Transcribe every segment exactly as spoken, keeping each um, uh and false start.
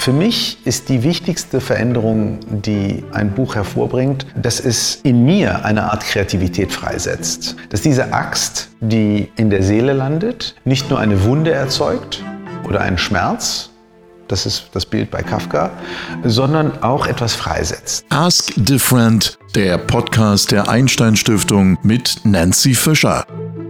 Für mich ist die wichtigste Veränderung, die ein Buch hervorbringt, dass es in mir eine Art Kreativität freisetzt. Dass diese Axt, die in der Seele landet, nicht nur eine Wunde erzeugt oder einen Schmerz, das ist das Bild bei Kafka, sondern auch etwas freisetzt. Ask Different, der Podcast der Einstein-Stiftung mit Nancy Fischer.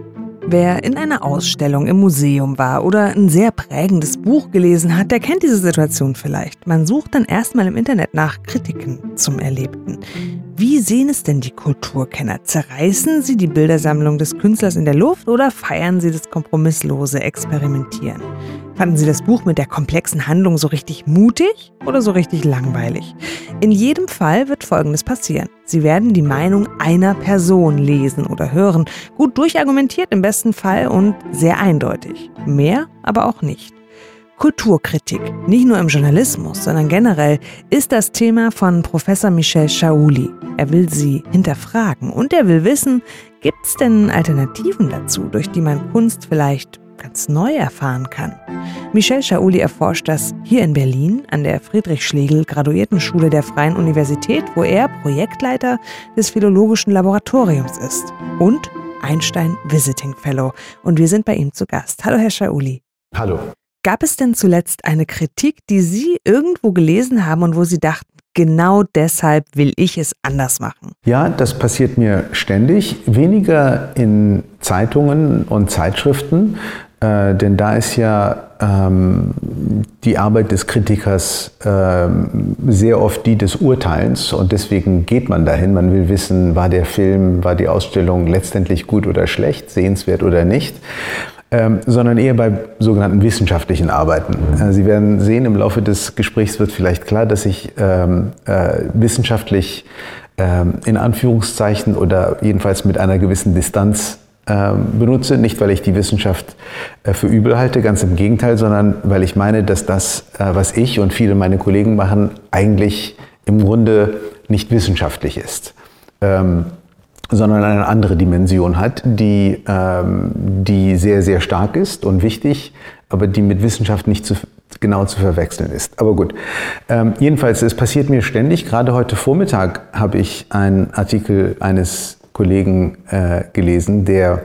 Wer in einer Ausstellung im Museum war oder ein sehr prägendes Buch gelesen hat, der kennt diese Situation vielleicht. Man sucht dann erstmal im Internet nach Kritiken zum Erlebten. Wie sehen es denn die Kulturkenner? Zerreißen sie die Bildersammlung des Künstlers in der Luft oder feiern sie das kompromisslose Experimentieren? Fanden Sie das Buch mit der komplexen Handlung so richtig mutig oder so richtig langweilig? In jedem Fall wird Folgendes passieren. Sie werden die Meinung einer Person lesen oder hören, gut durchargumentiert im besten Fall und sehr eindeutig. Mehr aber auch nicht. Kulturkritik, nicht nur im Journalismus, sondern generell, ist das Thema von Professor Michel Chahouly. Er will sie hinterfragen und er will wissen, gibt es denn Alternativen dazu, durch die man Kunst vielleicht ganz neu erfahren kann? Michel Chahouly erforscht das hier in Berlin an der Friedrich-Schlegel-Graduiertenschule der Freien Universität, wo er Projektleiter des Philologischen Laboratoriums ist und Einstein Visiting Fellow. Und wir sind bei ihm zu Gast. Hallo, Herr Chahouly. Hallo. Gab es denn zuletzt eine Kritik, die Sie irgendwo gelesen haben und wo Sie dachten, genau deshalb will ich es anders machen? Ja, das passiert mir ständig. Weniger in Zeitungen und Zeitschriften, äh, denn da ist ja ähm, die Arbeit des Kritikers äh, sehr oft die des Urteilens und deswegen geht man dahin. Man will wissen, war der Film, war die Ausstellung letztendlich gut oder schlecht, sehenswert oder nicht. Ähm, sondern eher bei sogenannten wissenschaftlichen Arbeiten. Äh, Sie werden sehen, im Laufe des Gesprächs wird vielleicht klar, dass ich ähm, äh, wissenschaftlich ähm, in Anführungszeichen oder jedenfalls mit einer gewissen Distanz ähm, benutze. Nicht, weil ich die Wissenschaft äh, für übel halte, ganz im Gegenteil, sondern weil ich meine, dass das, äh, was ich und viele meine Kollegen machen, eigentlich im Grunde nicht wissenschaftlich ist. Ähm, sondern eine andere Dimension hat, die, ähm, die sehr, sehr stark ist und wichtig, aber die mit Wissenschaft nicht zu, genau zu verwechseln ist. Aber gut, ähm, jedenfalls, es passiert mir ständig. Gerade heute Vormittag habe ich einen Artikel eines Kollegen äh, gelesen, der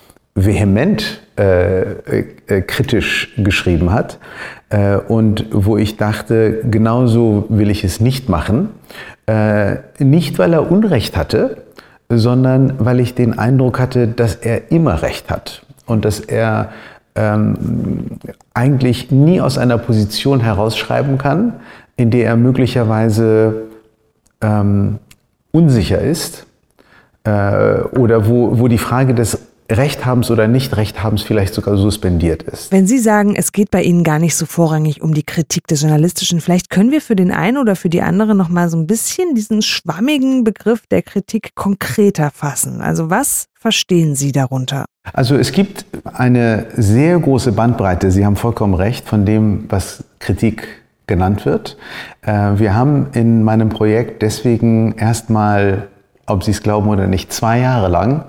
vehement äh, äh, kritisch geschrieben hat äh, und wo ich dachte, genauso will ich es nicht machen. Äh, nicht, weil er Unrecht hatte, sondern weil ich den Eindruck hatte, dass er immer recht hat und dass er ähm, eigentlich nie aus einer Position herausschreiben kann, in der er möglicherweise ähm, unsicher ist äh, oder wo, wo die Frage des Rechthabens oder Nicht-Rechthabens vielleicht sogar suspendiert ist. Wenn Sie sagen, es geht bei Ihnen gar nicht so vorrangig um die Kritik des Journalistischen, vielleicht können wir für den einen oder für die andere noch mal so ein bisschen diesen schwammigen Begriff der Kritik konkreter fassen. Also was verstehen Sie darunter? Also es gibt eine sehr große Bandbreite, Sie haben vollkommen recht, von dem, was Kritik genannt wird. Wir haben in meinem Projekt deswegen erstmal, ob Sie es glauben oder nicht, zwei Jahre lang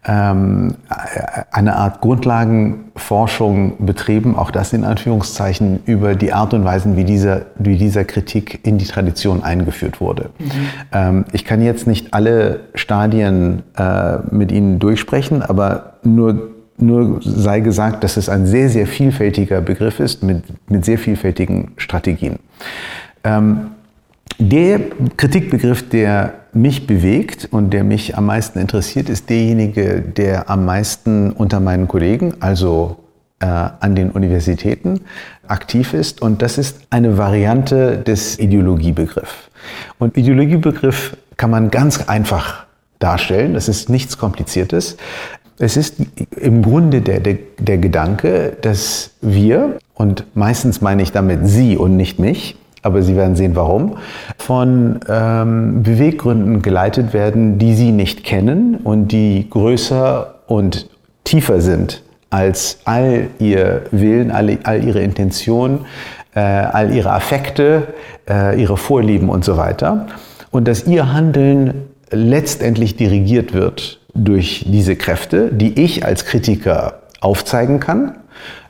eine Art Grundlagenforschung betrieben, auch das in Anführungszeichen, über die Art und Weise, wie dieser, wie dieser Kritik in die Tradition eingeführt wurde. Mhm. Ähm, ich kann jetzt nicht alle Stadien äh, mit Ihnen durchsprechen, aber nur, nur sei gesagt, dass es ein sehr, sehr vielfältiger Begriff ist mit, mit sehr vielfältigen Strategien. Ähm, Der Kritikbegriff, der mich bewegt und der mich am meisten interessiert, ist derjenige, der am meisten unter meinen Kollegen, also äh, an den Universitäten, aktiv ist. Und das ist eine Variante des Ideologiebegriffs. Und Ideologiebegriff kann man ganz einfach darstellen. Das ist nichts Kompliziertes. Es ist im Grunde der, der, der Gedanke, dass wir, und meistens meine ich damit Sie und nicht mich, aber Sie werden sehen, warum, von ähm, Beweggründen geleitet werden, die Sie nicht kennen und die größer und tiefer sind als all Ihr Willen, all, all Ihre Intentionen, äh, all Ihre Affekte, äh, Ihre Vorlieben und so weiter. Und dass Ihr Handeln letztendlich dirigiert wird durch diese Kräfte, die ich als Kritiker aufzeigen kann,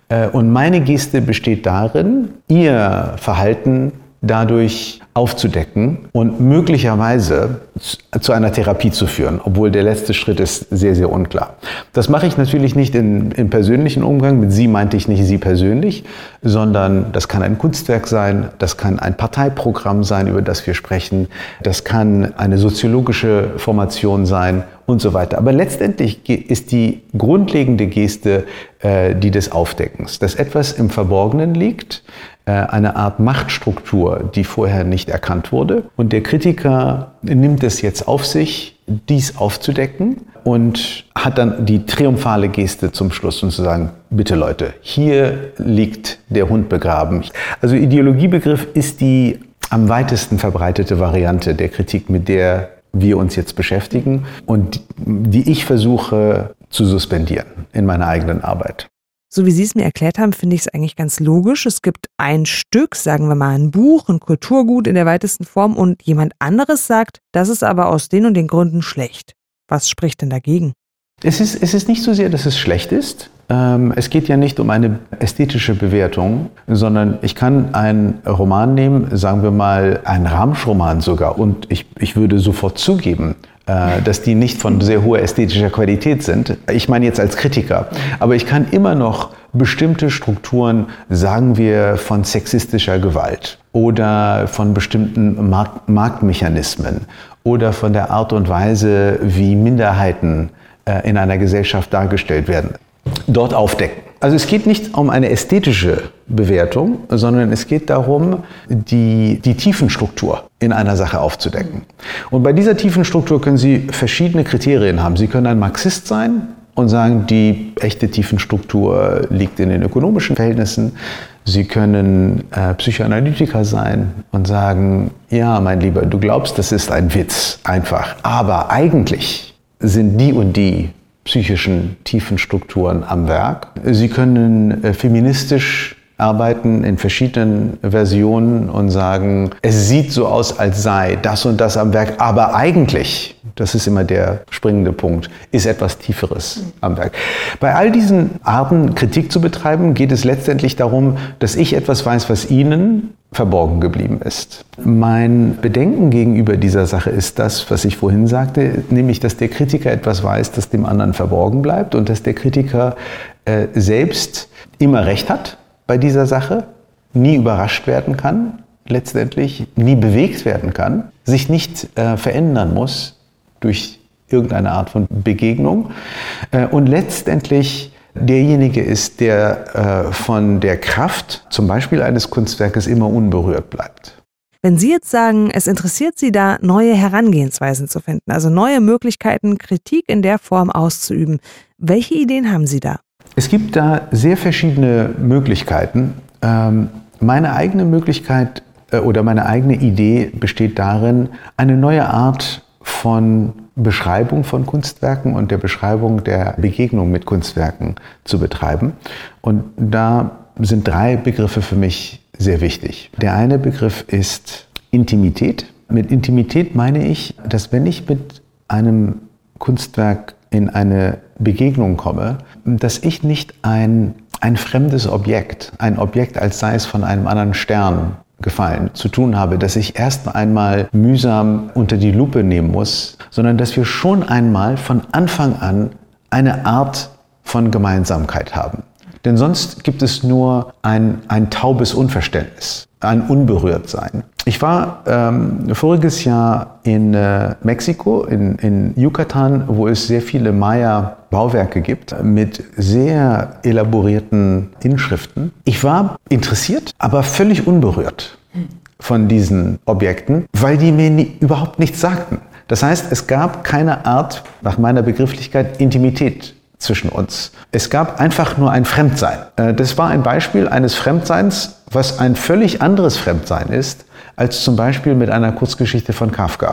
Und meine Geste besteht darin, ihr Verhalten dadurch aufzudecken und möglicherweise zu einer Therapie zu führen, obwohl der letzte Schritt ist sehr, sehr unklar. Das mache ich natürlich nicht in, im persönlichen Umgang. Mit Sie meinte ich nicht Sie persönlich, sondern das kann ein Kunstwerk sein, das kann ein Parteiprogramm sein, über das wir sprechen, das kann eine soziologische Formation sein und so weiter. Aber letztendlich ist die grundlegende Geste äh, die des Aufdeckens, dass etwas im Verborgenen liegt, eine Art Machtstruktur, die vorher nicht erkannt wurde. Und der Kritiker nimmt es jetzt auf sich, dies aufzudecken und hat dann die triumphale Geste zum Schluss und zu sagen, bitte Leute, hier liegt der Hund begraben. Also Ideologiebegriff ist die am weitesten verbreitete Variante der Kritik, mit der wir uns jetzt beschäftigen und die ich versuche zu suspendieren in meiner eigenen Arbeit. So wie Sie es mir erklärt haben, finde ich es eigentlich ganz logisch. Es gibt ein Stück, sagen wir mal ein Buch, ein Kulturgut in der weitesten Form und jemand anderes sagt, das ist aber aus den und den Gründen schlecht. Was spricht denn dagegen? Es ist, es ist nicht so sehr, dass es schlecht ist. Ähm, es geht ja nicht um eine ästhetische Bewertung, sondern ich kann einen Roman nehmen, sagen wir mal einen Ramsch-Roman sogar, und ich, ich würde sofort zugeben, dass die nicht von sehr hoher ästhetischer Qualität sind. Ich meine jetzt als Kritiker. Aber ich kann immer noch bestimmte Strukturen, sagen wir, von sexistischer Gewalt oder von bestimmten Markt- Marktmechanismen oder von der Art und Weise, wie Minderheiten in einer Gesellschaft dargestellt werden, dort aufdecken. Also es geht nicht um eine ästhetische Bewertung, sondern es geht darum, die, die Tiefenstruktur in einer Sache aufzudecken. Und bei dieser Tiefenstruktur können Sie verschiedene Kriterien haben. Sie können ein Marxist sein und sagen, die echte Tiefenstruktur liegt in den ökonomischen Verhältnissen. Sie können äh, Psychoanalytiker sein und sagen, ja, mein Lieber, du glaubst, das ist ein Witz, einfach. Aber eigentlich sind die und die psychischen tiefen Strukturen am Werk. Sie können äh, feministisch arbeiten in verschiedenen Versionen und sagen, es sieht so aus, als sei das und das am Werk, aber eigentlich, das ist immer der springende Punkt, ist etwas Tieferes am Werk. Bei all diesen Arten, Kritik zu betreiben, geht es letztendlich darum, dass ich etwas weiß, was Ihnen verborgen geblieben ist. Mein Bedenken gegenüber dieser Sache ist das, was ich vorhin sagte, nämlich, dass der Kritiker etwas weiß, das dem anderen verborgen bleibt und dass der Kritiker äh, selbst immer recht hat bei dieser Sache, nie überrascht werden kann, letztendlich nie bewegt werden kann, sich nicht äh, verändern muss durch irgendeine Art von Begegnung äh, und letztendlich derjenige ist, der äh, von der Kraft, zum Beispiel eines Kunstwerkes, immer unberührt bleibt. Wenn Sie jetzt sagen, es interessiert Sie da, neue Herangehensweisen zu finden, also neue Möglichkeiten, Kritik in der Form auszuüben, welche Ideen haben Sie da? Es gibt da sehr verschiedene Möglichkeiten. Ähm, meine eigene Möglichkeit äh, oder meine eigene Idee besteht darin, eine neue Art von Beschreibung von Kunstwerken und der Beschreibung der Begegnung mit Kunstwerken zu betreiben. Und da sind drei Begriffe für mich sehr wichtig. Der eine Begriff ist Intimität. Mit Intimität meine ich, dass wenn ich mit einem Kunstwerk in eine Begegnung komme, dass ich nicht ein, ein fremdes Objekt, ein Objekt, als sei es von einem anderen Stern gefallen, zu tun habe, dass ich erst einmal mühsam unter die Lupe nehmen muss, sondern dass wir schon einmal von Anfang an eine Art von Gemeinsamkeit haben. Denn sonst gibt es nur ein, ein taubes Unverständnis, ein Unberührtsein. Ich war ähm, voriges Jahr in äh, Mexiko, in, in Yucatan, wo es sehr viele Maya-Bauwerke gibt, mit sehr elaborierten Inschriften. Ich war interessiert, aber völlig unberührt von diesen Objekten, weil die mir nie, überhaupt nichts sagten. Das heißt, es gab keine Art, nach meiner Begrifflichkeit, Intimität zwischen uns. Es gab einfach nur ein Fremdsein. Das war ein Beispiel eines Fremdseins, was ein völlig anderes Fremdsein ist, als zum Beispiel mit einer Kurzgeschichte von Kafka,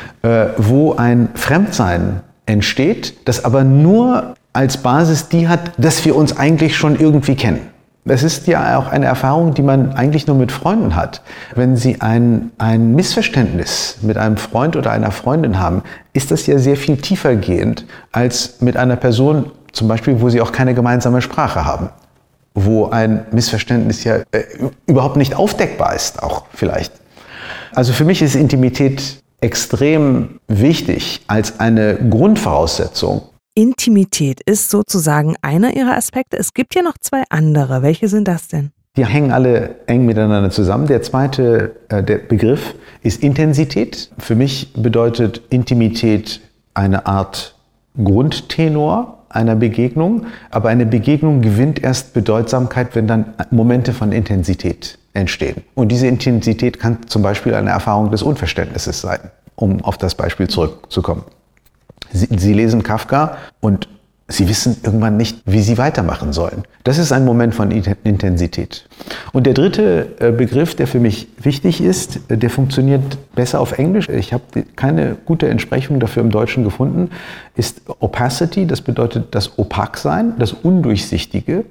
wo ein Fremdsein entsteht, das aber nur als Basis die hat, dass wir uns eigentlich schon irgendwie kennen. Das ist ja auch eine Erfahrung, die man eigentlich nur mit Freunden hat. Wenn Sie ein, ein Missverständnis mit einem Freund oder einer Freundin haben, ist das ja sehr viel tiefer gehend als mit einer Person, zum Beispiel, wo Sie auch keine gemeinsame Sprache haben. wo ein Missverständnis ja äh, überhaupt nicht aufdeckbar ist, auch vielleicht. Also für mich ist Intimität extrem wichtig als eine Grundvoraussetzung. Intimität ist sozusagen einer Ihrer Aspekte. Es gibt ja noch zwei andere. Welche sind das denn? Die hängen alle eng miteinander zusammen. Der zweite äh, der Begriff ist Intensität. Für mich bedeutet Intimität eine Art Grundtenor einer Begegnung. Aber eine Begegnung gewinnt erst Bedeutsamkeit, wenn dann Momente von Intensität entstehen. Und diese Intensität kann zum Beispiel eine Erfahrung des Unverständnisses sein, um auf das Beispiel zurückzukommen. Sie, Sie lesen Kafka und Sie wissen irgendwann nicht, wie Sie weitermachen sollen. Das ist ein Moment von Intensität. Und der dritte Begriff, der für mich wichtig ist, der funktioniert besser auf Englisch. Ich habe keine gute Entsprechung dafür im Deutschen gefunden, ist Opacity. Das bedeutet das Opak-Sein, das Undurchsichtige,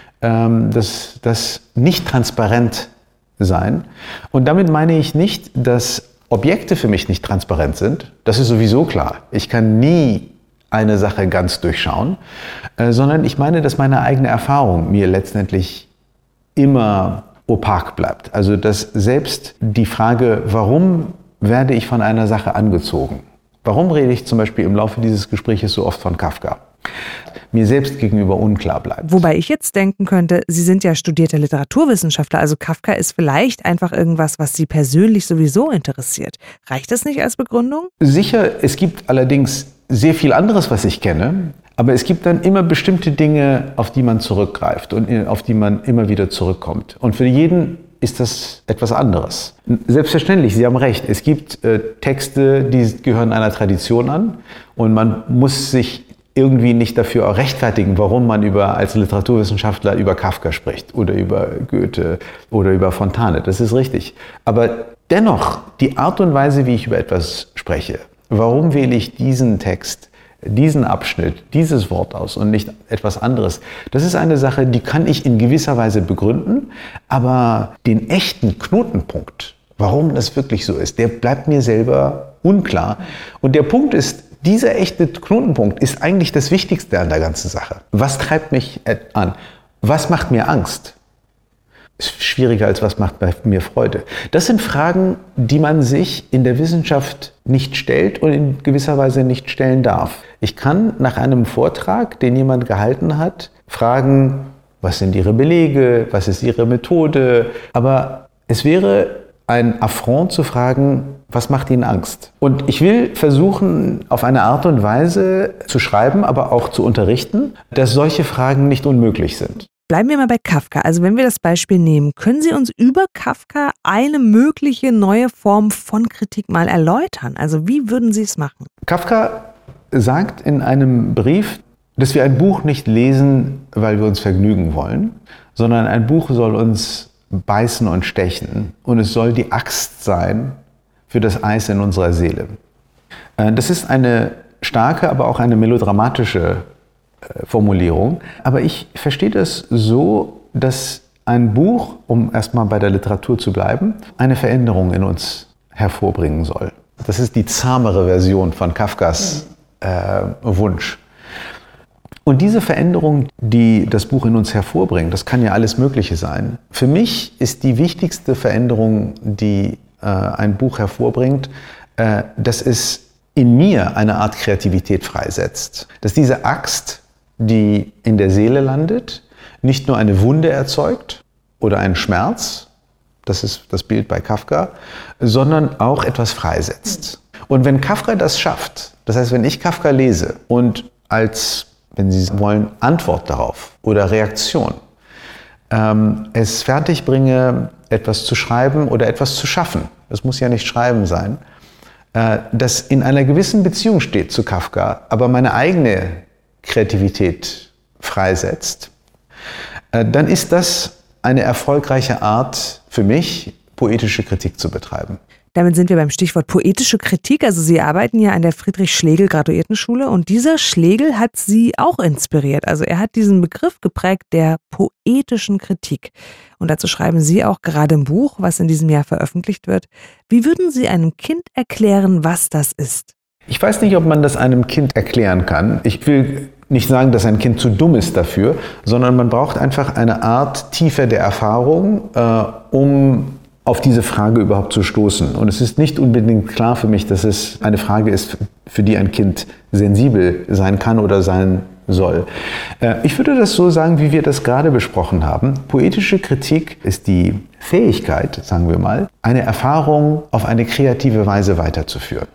das, das nicht transparent sein. Und damit meine ich nicht, dass Objekte für mich nicht transparent sind. Das ist sowieso klar. Ich kann nie eine Sache ganz durchschauen, äh, sondern ich meine, dass meine eigene Erfahrung mir letztendlich immer opak bleibt. Also dass selbst die Frage, warum werde ich von einer Sache angezogen? Warum rede ich zum Beispiel im Laufe dieses Gespräches so oft von Kafka? Mir selbst gegenüber unklar bleibt. Wobei ich jetzt denken könnte, Sie sind ja studierter Literaturwissenschaftler, also Kafka ist vielleicht einfach irgendwas, was Sie persönlich sowieso interessiert. Reicht das nicht als Begründung? Sicher, es gibt allerdings sehr viel anderes, was ich kenne, aber es gibt dann immer bestimmte Dinge, auf die man zurückgreift und auf die man immer wieder zurückkommt. Und für jeden ist das etwas anderes. Selbstverständlich, Sie haben recht, es gibt äh, Texte, die gehören einer Tradition an und man muss sich irgendwie nicht dafür auch rechtfertigen, warum man über, als Literaturwissenschaftler über Kafka spricht oder über Goethe oder über Fontane. Das ist richtig. Aber dennoch, die Art und Weise, wie ich über etwas spreche, warum wähle ich diesen Text, diesen Abschnitt, dieses Wort aus und nicht etwas anderes, das ist eine Sache, die kann ich in gewisser Weise begründen, aber den echten Knotenpunkt, warum das wirklich so ist, der bleibt mir selber unklar. Und der Punkt ist, dieser echte Knotenpunkt ist eigentlich das Wichtigste an der ganzen Sache. Was treibt mich an? Was macht mir Angst? Ist schwieriger als was macht mir Freude. Das sind Fragen, die man sich in der Wissenschaft nicht stellt und in gewisser Weise nicht stellen darf. Ich kann nach einem Vortrag, den jemand gehalten hat, fragen, was sind Ihre Belege, was ist Ihre Methode? Aber es wäre ein Affront zu fragen, was macht Ihnen Angst? Und ich will versuchen, auf eine Art und Weise zu schreiben, aber auch zu unterrichten, dass solche Fragen nicht unmöglich sind. Bleiben wir mal bei Kafka. Also wenn wir das Beispiel nehmen, können Sie uns über Kafka eine mögliche neue Form von Kritik mal erläutern? Also wie würden Sie es machen? Kafka sagt in einem Brief, dass wir ein Buch nicht lesen, weil wir uns vergnügen wollen, sondern ein Buch soll uns beißen und stechen und es soll die Axt sein für das Eis in unserer Seele. Das ist eine starke, aber auch eine melodramatische Formulierung. Aber ich verstehe das so, dass ein Buch, um erstmal bei der Literatur zu bleiben, eine Veränderung in uns hervorbringen soll. Das ist die zahmere Version von Kafkas äh, Wunsch. Und diese Veränderung, die das Buch in uns hervorbringt, das kann ja alles Mögliche sein. Für mich ist die wichtigste Veränderung, die äh, ein Buch hervorbringt, äh, dass es in mir eine Art Kreativität freisetzt. Dass diese Axt, die in der Seele landet, nicht nur eine Wunde erzeugt oder einen Schmerz, das ist das Bild bei Kafka, sondern auch etwas freisetzt. Und wenn Kafka das schafft, das heißt, wenn ich Kafka lese und als, wenn Sie wollen, Antwort darauf oder Reaktion, ähm, es fertig bringe, etwas zu schreiben oder etwas zu schaffen, das muss ja nicht Schreiben sein, äh, das in einer gewissen Beziehung steht zu Kafka, aber meine eigene Kreativität freisetzt, äh, dann ist das eine erfolgreiche Art für mich, poetische Kritik zu betreiben. Damit sind wir beim Stichwort poetische Kritik. Also Sie arbeiten ja an der Friedrich-Schlegel-Graduiertenschule und dieser Schlegel hat Sie auch inspiriert. Also er hat diesen Begriff geprägt der poetischen Kritik. Und dazu schreiben Sie auch gerade im Buch, was in diesem Jahr veröffentlicht wird. Wie würden Sie einem Kind erklären, was das ist? Ich weiß nicht, ob man das einem Kind erklären kann. Ich will nicht sagen, dass ein Kind zu dumm ist dafür, sondern man braucht einfach eine Art Tiefe der Erfahrung, äh, um auf diese Frage überhaupt zu stoßen. Und es ist nicht unbedingt klar für mich, dass es eine Frage ist, für die ein Kind sensibel sein kann oder sein soll. Äh, ich würde das so sagen, wie wir das gerade besprochen haben. Poetische Kritik ist die Fähigkeit, sagen wir mal, eine Erfahrung auf eine kreative Weise weiterzuführen.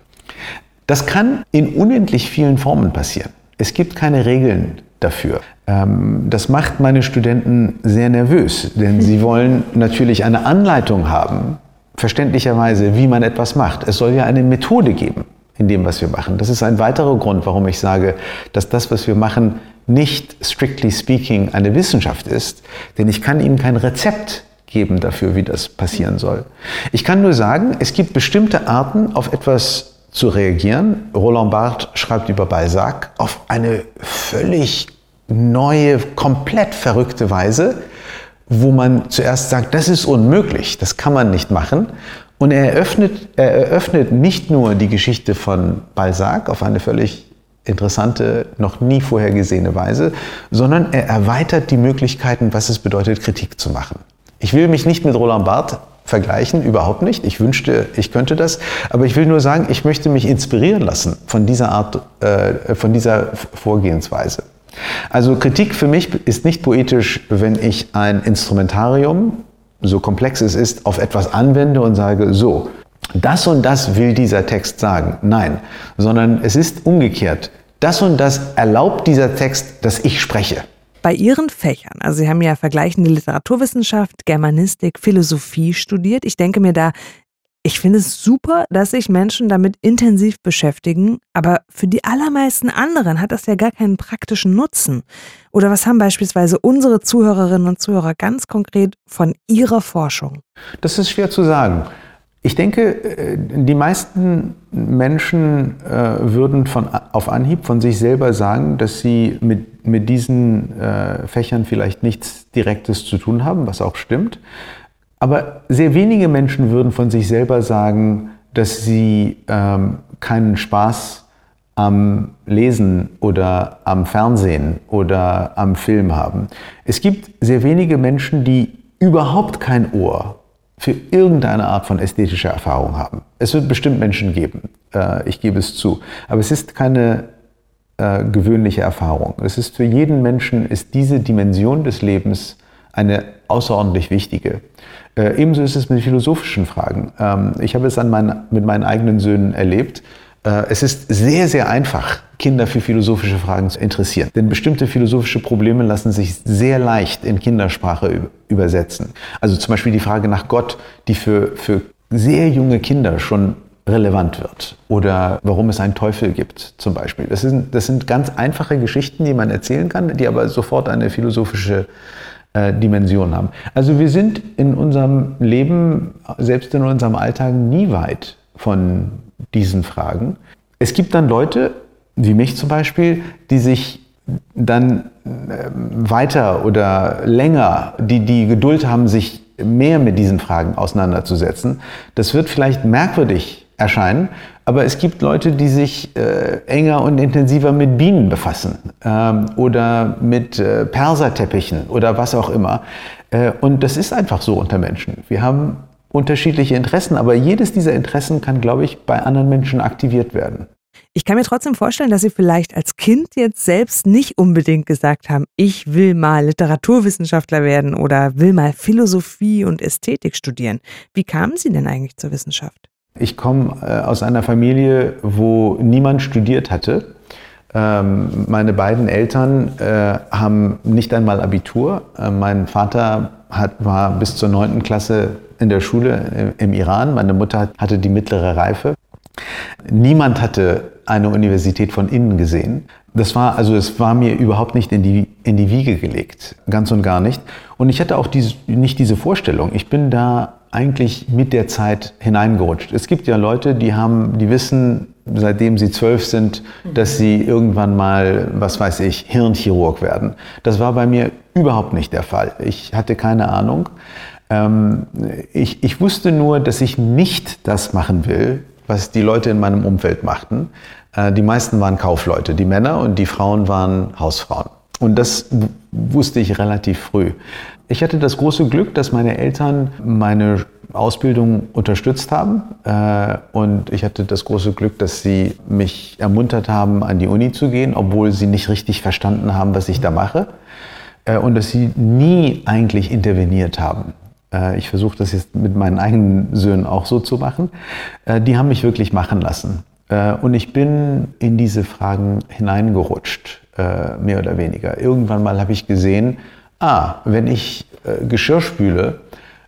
Das kann in unendlich vielen Formen passieren. Es gibt keine Regeln dafür. Das macht meine Studenten sehr nervös, denn sie wollen natürlich eine Anleitung haben, verständlicherweise, wie man etwas macht. Es soll ja eine Methode geben in dem, was wir machen. Das ist ein weiterer Grund, warum ich sage, dass das, was wir machen, nicht strictly speaking eine Wissenschaft ist, denn ich kann Ihnen kein Rezept geben dafür, wie das passieren soll. Ich kann nur sagen, es gibt bestimmte Arten, auf etwas zu reagieren. Roland Barthes schreibt über Balzac auf eine völlig neue, komplett verrückte Weise, wo man zuerst sagt, das ist unmöglich, das kann man nicht machen. Und er eröffnet, er eröffnet nicht nur die Geschichte von Balzac auf eine völlig interessante, noch nie vorher gesehene Weise, sondern er erweitert die Möglichkeiten, was es bedeutet, Kritik zu machen. Ich will mich nicht mit Roland Barthes vergleichen, überhaupt nicht. Ich wünschte, ich könnte das. Aber ich will nur sagen, ich möchte mich inspirieren lassen von dieser Art, äh, von dieser Vorgehensweise. Also Kritik für mich ist nicht poetisch, wenn ich ein Instrumentarium, so komplex es ist, auf etwas anwende und sage, so, das und das will dieser Text sagen. Nein, sondern es ist umgekehrt. Das und das erlaubt dieser Text, dass ich spreche. Bei Ihren Fächern, also Sie haben ja vergleichende Literaturwissenschaft, Germanistik, Philosophie studiert. Ich denke mir da, ich finde es super, dass sich Menschen damit intensiv beschäftigen, aber für die allermeisten anderen hat das ja gar keinen praktischen Nutzen. Oder was haben beispielsweise unsere Zuhörerinnen und Zuhörer ganz konkret von ihrer Forschung? Das ist schwer zu sagen. Ich denke, die meisten Menschen äh, würden von, auf Anhieb von sich selber sagen, dass sie mit, mit diesen äh, Fächern vielleicht nichts Direktes zu tun haben, was auch stimmt. Aber sehr wenige Menschen würden von sich selber sagen, dass sie ähm, keinen Spaß am Lesen oder am Fernsehen oder am Film haben. Es gibt sehr wenige Menschen, die überhaupt kein Ohr für irgendeine Art von ästhetischer Erfahrung haben. Es wird bestimmt Menschen geben, äh, ich gebe es zu, aber es ist keine äh, gewöhnliche Erfahrung. Es ist für jeden Menschen, ist diese Dimension des Lebens eine außerordentlich wichtige. Äh, ebenso ist es mit philosophischen Fragen. Ähm, ich habe es an mein, mit meinen eigenen Söhnen erlebt. Äh, es ist sehr, sehr einfach, Kinder für philosophische Fragen zu interessieren. Denn bestimmte philosophische Probleme lassen sich sehr leicht in Kindersprache übersetzen. Also zum Beispiel die Frage nach Gott, die für, für sehr junge Kinder schon relevant wird. Oder warum es einen Teufel gibt zum Beispiel. Das sind, das sind ganz einfache Geschichten, die man erzählen kann, die aber sofort eine philosophische äh, Dimension haben. Also wir sind in unserem Leben, selbst in unserem Alltag, nie weit von diesen Fragen. Es gibt dann Leute, wie mich zum Beispiel, die sich dann weiter oder länger, die die Geduld haben, sich mehr mit diesen Fragen auseinanderzusetzen. Das wird vielleicht merkwürdig erscheinen, aber es gibt Leute, die sich äh, enger und intensiver mit Bienen befassen ähm, oder mit äh, Perserteppichen oder was auch immer. Äh, und das ist einfach so unter Menschen. Wir haben unterschiedliche Interessen, aber jedes dieser Interessen kann, glaube ich, bei anderen Menschen aktiviert werden. Ich kann mir trotzdem vorstellen, dass Sie vielleicht als Kind jetzt selbst nicht unbedingt gesagt haben, ich will mal Literaturwissenschaftler werden oder will mal Philosophie und Ästhetik studieren. Wie kamen Sie denn eigentlich zur Wissenschaft? Ich komme äh, aus einer Familie, wo niemand studiert hatte. Ähm, meine beiden Eltern äh, haben nicht einmal Abitur. Äh, mein Vater hat, war bis zur neunten Klasse in der Schule im Iran. Meine Mutter hatte die mittlere Reife. Niemand hatte eine Universität von innen gesehen. Das war, also es war mir überhaupt nicht in die, in die Wiege gelegt, ganz und gar nicht. Und ich hatte auch diese, nicht diese Vorstellung. Ich bin da eigentlich mit der Zeit hineingerutscht. Es gibt ja Leute, die haben, die wissen, seitdem sie zwölf sind, dass sie irgendwann mal, was weiß ich, Hirnchirurg werden. Das war bei mir überhaupt nicht der Fall. Ich hatte keine Ahnung. Ähm, ich, ich wusste nur, dass ich nicht das machen will, was die Leute in meinem Umfeld machten. Äh, die meisten waren Kaufleute, die Männer, und die Frauen waren Hausfrauen. Und das w- wusste ich relativ früh. Ich hatte das große Glück, dass meine Eltern meine Ausbildung unterstützt haben. Äh, und ich hatte das große Glück, dass sie mich ermuntert haben, an die Uni zu gehen, obwohl sie nicht richtig verstanden haben, was ich da mache. Äh, und dass sie nie eigentlich interveniert haben. Äh, ich versuche das jetzt mit meinen eigenen Söhnen auch so zu machen. Äh, die haben mich wirklich machen lassen. Äh, und ich bin in diese Fragen hineingerutscht, äh, mehr oder weniger. Irgendwann mal habe ich gesehen, ah, wenn ich äh, Geschirr spüle,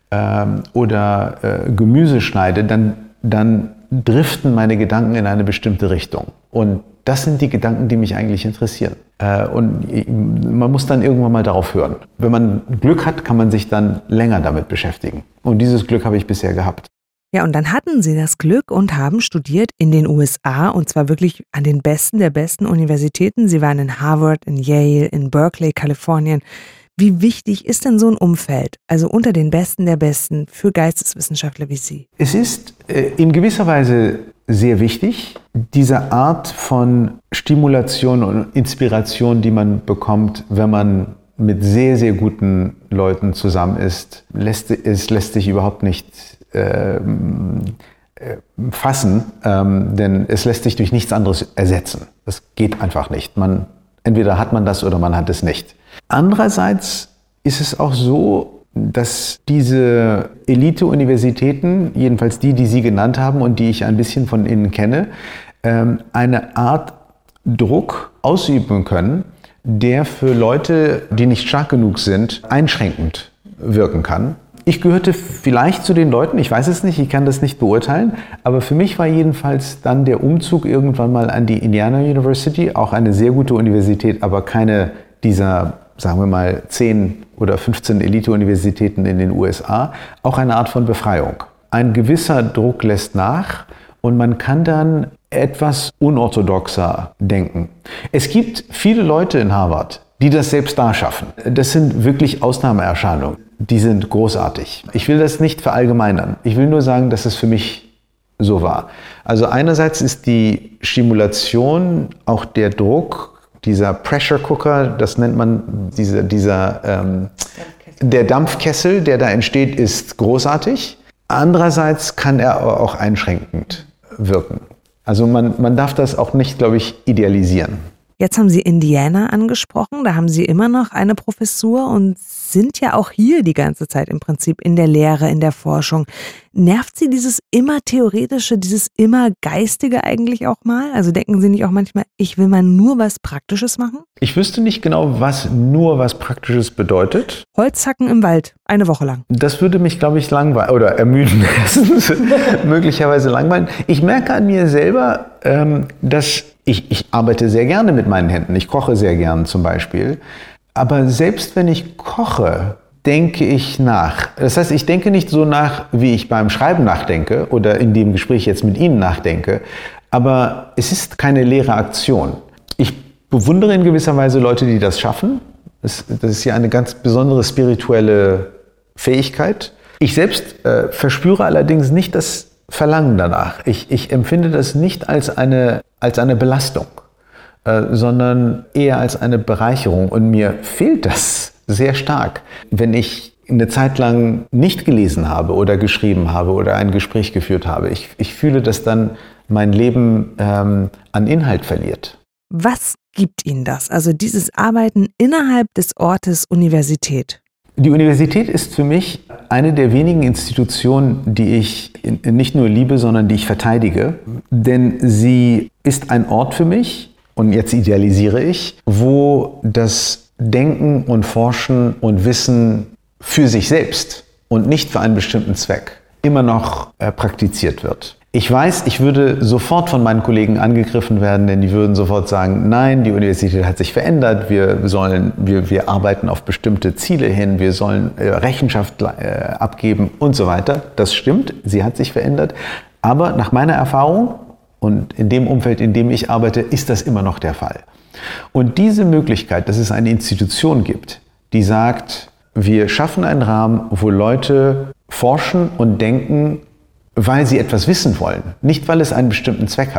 oder äh, Gemüse schneide, dann, dann driften meine Gedanken in eine bestimmte Richtung. Und das sind die Gedanken, die mich eigentlich interessieren. Äh, und man muss dann irgendwann mal darauf hören. Wenn man Glück hat, kann man sich dann länger damit beschäftigen. Und dieses Glück habe ich bisher gehabt. Ja, und dann hatten Sie das Glück und haben studiert in den U S A, und zwar wirklich an den besten der besten Universitäten. Sie waren in Harvard, in Yale, in Berkeley, Kalifornien. Wie wichtig ist denn so ein Umfeld, also unter den Besten der Besten, für Geisteswissenschaftler wie Sie? Es ist äh, in gewisser Weise sehr wichtig, diese Art von Stimulation und Inspiration, die man bekommt, wenn man mit sehr, sehr guten Leuten zusammen ist, lässt, es lässt sich überhaupt nicht äh, äh, fassen, ähm, denn es lässt sich durch nichts anderes ersetzen. Das geht einfach nicht. Man, entweder hat man das oder man hat es nicht. Andererseits ist es auch so, dass diese Elite-Universitäten, jedenfalls die, die Sie genannt haben und die ich ein bisschen von Ihnen kenne, eine Art Druck ausüben können, der für Leute, die nicht stark genug sind, einschränkend wirken kann. Ich gehörte vielleicht zu den Leuten, ich weiß es nicht, ich kann das nicht beurteilen, aber für mich war jedenfalls dann der Umzug irgendwann mal an die Indiana University, auch eine sehr gute Universität, aber keine dieser, sagen wir mal, zehn oder fünfzehn Elite-Universitäten in den U S A, auch eine Art von Befreiung. Ein gewisser Druck lässt nach und man kann dann etwas unorthodoxer denken. Es gibt viele Leute in Harvard, die das selbst da schaffen. Das sind wirklich Ausnahmeerscheinungen. Die sind großartig. Ich will das nicht verallgemeinern. Ich will nur sagen, dass es für mich so war. Also einerseits ist die Stimulation, auch der Druck, dieser Pressure Cooker, das nennt man, dieser, dieser ähm, der Dampfkessel, der da entsteht, ist großartig. Andererseits kann er aber auch einschränkend wirken. Also man, man darf das auch nicht, glaube ich, idealisieren. Jetzt haben Sie Indiana angesprochen, da haben Sie immer noch eine Professur und sind ja auch hier die ganze Zeit im Prinzip in der Lehre, in der Forschung. Nervt Sie dieses immer Theoretische, dieses immer Geistige eigentlich auch mal? Also denken Sie nicht auch manchmal, ich will mal nur was Praktisches machen? Ich wüsste nicht genau, was nur was Praktisches bedeutet. Holzhacken im Wald, eine Woche lang. Das würde mich, glaube ich, langweilen oder ermüden lassen, möglicherweise langweilen. Ich merke an mir selber, ähm, dass ich, ich arbeite sehr gerne mit meinen Händen. Ich koche sehr gern zum Beispiel. Aber selbst wenn ich koche, denke ich nach. Das heißt, ich denke nicht so nach, wie ich beim Schreiben nachdenke oder in dem Gespräch jetzt mit Ihnen nachdenke. Aber es ist keine leere Aktion. Ich bewundere in gewisser Weise Leute, die das schaffen. Das, das ist ja eine ganz besondere spirituelle Fähigkeit. Ich selbst äh, verspüre allerdings nicht das Verlangen danach. Ich, ich empfinde das nicht als eine, als eine Belastung, äh, sondern eher als eine Bereicherung. Und mir fehlt das sehr stark, wenn ich eine Zeit lang nicht gelesen habe oder geschrieben habe oder ein Gespräch geführt habe. Ich, ich fühle, dass dann mein Leben ähm, an Inhalt verliert. Was gibt Ihnen das? Also dieses Arbeiten innerhalb des Ortes Universität? Die Universität ist für mich eine der wenigen Institutionen, die ich nicht nur liebe, sondern die ich verteidige. Denn sie ist ein Ort für mich, und jetzt idealisiere ich, wo das Denken und Forschen und Wissen für sich selbst und nicht für einen bestimmten Zweck immer noch äh, praktiziert wird. Ich weiß, ich würde sofort von meinen Kollegen angegriffen werden, denn die würden sofort sagen, nein, die Universität hat sich verändert, wir sollen, wir, wir arbeiten auf bestimmte Ziele hin, wir sollen äh, Rechenschaft äh, abgeben und so weiter. Das stimmt, sie hat sich verändert, aber nach meiner Erfahrung und in dem Umfeld, in dem ich arbeite, ist das immer noch der Fall. Und diese Möglichkeit, dass es eine Institution gibt, die sagt, wir schaffen einen Rahmen, wo Leute forschen und denken, weil sie etwas wissen wollen, nicht weil es einen bestimmten Zweck hat.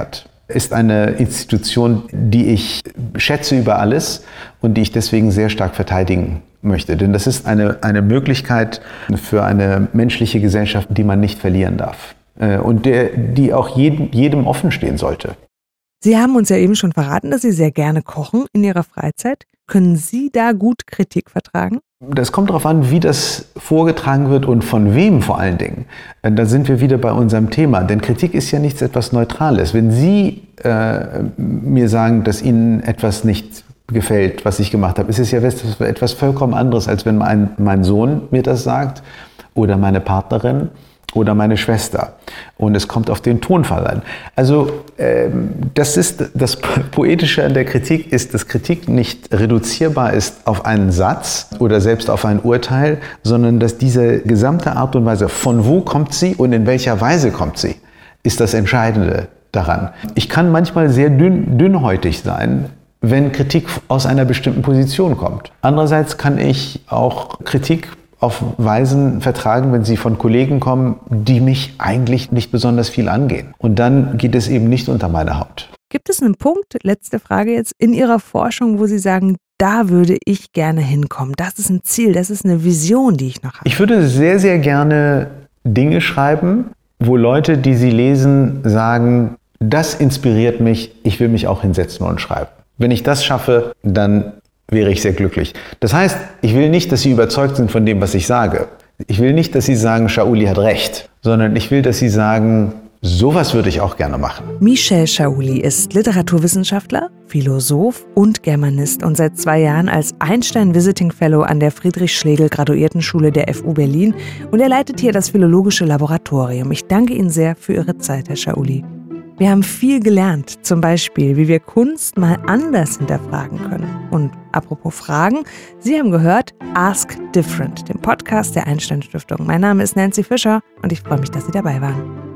ist eine Institution, die ich schätze über alles und die ich deswegen sehr stark verteidigen möchte. Denn das ist eine, eine Möglichkeit für eine menschliche Gesellschaft, die man nicht verlieren darf. Und der, die auch jedem, jedem offen stehen sollte. Sie haben uns ja eben schon verraten, dass Sie sehr gerne kochen in Ihrer Freizeit. Können Sie da gut Kritik vertragen? Das kommt darauf an, wie das vorgetragen wird und von wem vor allen Dingen. Da sind wir wieder bei unserem Thema. Denn Kritik ist ja nichts etwas Neutrales. Wenn Sie äh, mir sagen, dass Ihnen etwas nicht gefällt, was ich gemacht habe, ist es ja etwas vollkommen anderes, als wenn mein, mein Sohn mir das sagt oder meine Partnerin oder meine Schwester. Und es kommt auf den Tonfall an. Also ähm, das ist das Poetische an der Kritik, ist, dass Kritik nicht reduzierbar ist auf einen Satz oder selbst auf ein Urteil, sondern dass diese gesamte Art und Weise, von wo kommt sie und in welcher Weise kommt sie, ist das Entscheidende daran. Ich kann manchmal sehr dünn, dünnhäutig sein, wenn Kritik aus einer bestimmten Position kommt. Andererseits kann ich auch Kritik auf Weisen vertragen, wenn sie von Kollegen kommen, die mich eigentlich nicht besonders viel angehen. Und dann geht es eben nicht unter meine Haut. Gibt es einen Punkt, letzte Frage jetzt, in Ihrer Forschung, wo Sie sagen, da würde ich gerne hinkommen? Das ist ein Ziel, das ist eine Vision, die ich noch habe. Ich würde sehr, sehr gerne Dinge schreiben, wo Leute, die sie lesen, sagen, das inspiriert mich, ich will mich auch hinsetzen und schreiben. Wenn ich das schaffe, dann wäre ich sehr glücklich. Das heißt, ich will nicht, dass Sie überzeugt sind von dem, was ich sage. Ich will nicht, dass Sie sagen, Shauli hat recht, sondern ich will, dass Sie sagen, sowas würde ich auch gerne machen. Michel Shauli ist Literaturwissenschaftler, Philosoph und Germanist und seit zwei Jahren als Einstein Visiting Fellow an der Friedrich-Schlegel-Graduiertenschule der F U Berlin und er leitet hier das Philologische Laboratorium. Ich danke Ihnen sehr für Ihre Zeit, Herr Shauli. Wir haben viel gelernt, zum Beispiel, wie wir Kunst mal anders hinterfragen können. Und apropos Fragen, Sie haben gehört Ask Different, dem Podcast der Einstein Stiftung. Mein Name ist Nancy Fischer und ich freue mich, dass Sie dabei waren.